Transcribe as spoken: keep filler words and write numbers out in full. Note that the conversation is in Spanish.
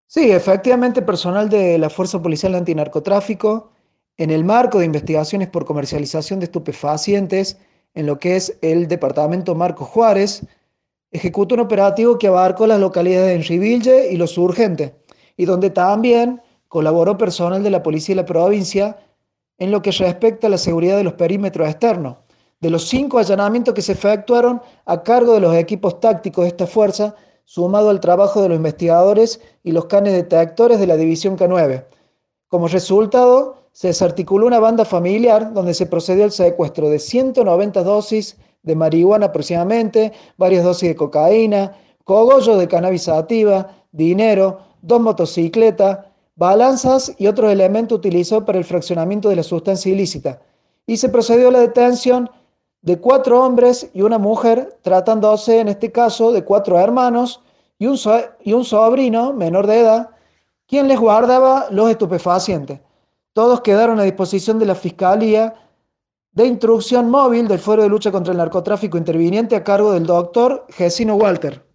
Sí, efectivamente, personal de la Fuerza Policial Antinarcotráfico, en el marco de investigaciones por comercialización de estupefacientes, en lo que es el departamento Marcos Juárez, ejecutó un operativo que abarcó las localidades de Enriville y Los Urgentes, y donde también colaboró personal de la Policía de la provincia en lo que respecta a la seguridad de los perímetros externos. De los cinco allanamientos que se efectuaron a cargo de los equipos tácticos de esta fuerza, sumado al trabajo de los investigadores y los canes detectores de la División K nueve. Como resultado, se desarticuló una banda familiar donde se procedió al secuestro de ciento noventa dosis de marihuana aproximadamente, varias dosis de cocaína, cogollo de cannabis sativa, dinero, dos motocicletas, balanzas y otros elementos utilizados para el fraccionamiento de la sustancia ilícita. Y se procedió a la detención de cuatro hombres y una mujer, tratándose en este caso de cuatro hermanos y un, so y un sobrino menor de edad, quien les guardaba los estupefacientes. Todos quedaron a disposición de la Fiscalía de Instrucción Móvil del Fuero de Lucha contra el Narcotráfico Interviniente a cargo del doctor Gesino Walter.